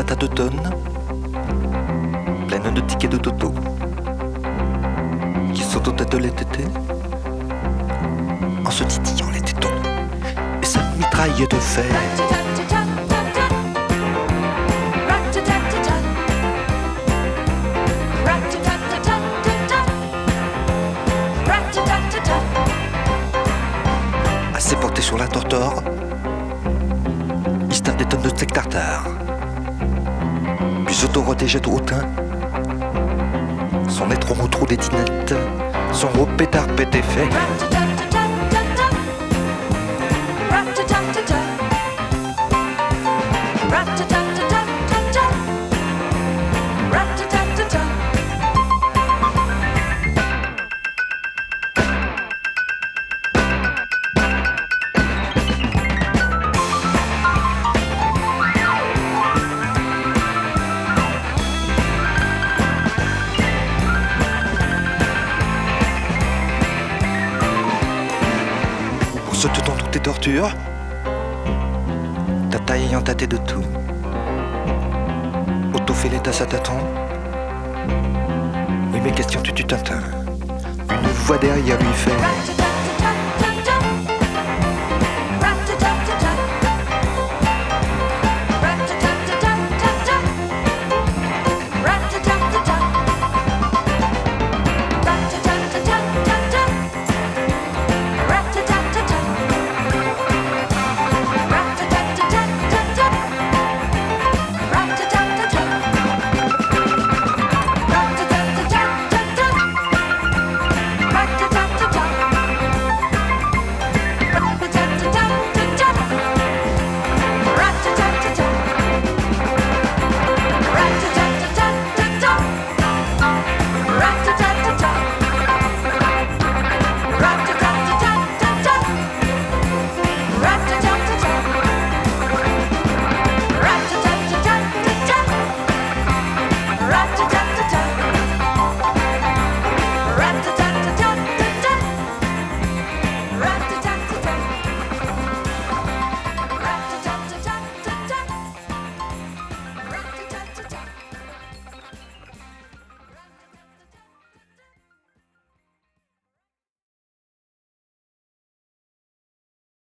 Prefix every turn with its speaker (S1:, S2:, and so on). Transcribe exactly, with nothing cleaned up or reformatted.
S1: tas de tonnes, pleines de tickets de toto, qui s'auto-têtent les tétés, en se titillant les tétons, et sa mitraille de fer. Assez porté sur la tortor, il se tape des tonnes de steak tartare, puis s'auto-rote et jette au teint son nez trop trop des dinettes, son gros pétard pété fait. Saute dans toutes tes tortures, ta taille ayant tâté de tout. Auto-fait les tasses à tâtons. Oui, mais question tu tu t'attends. Une voix derrière lui fait.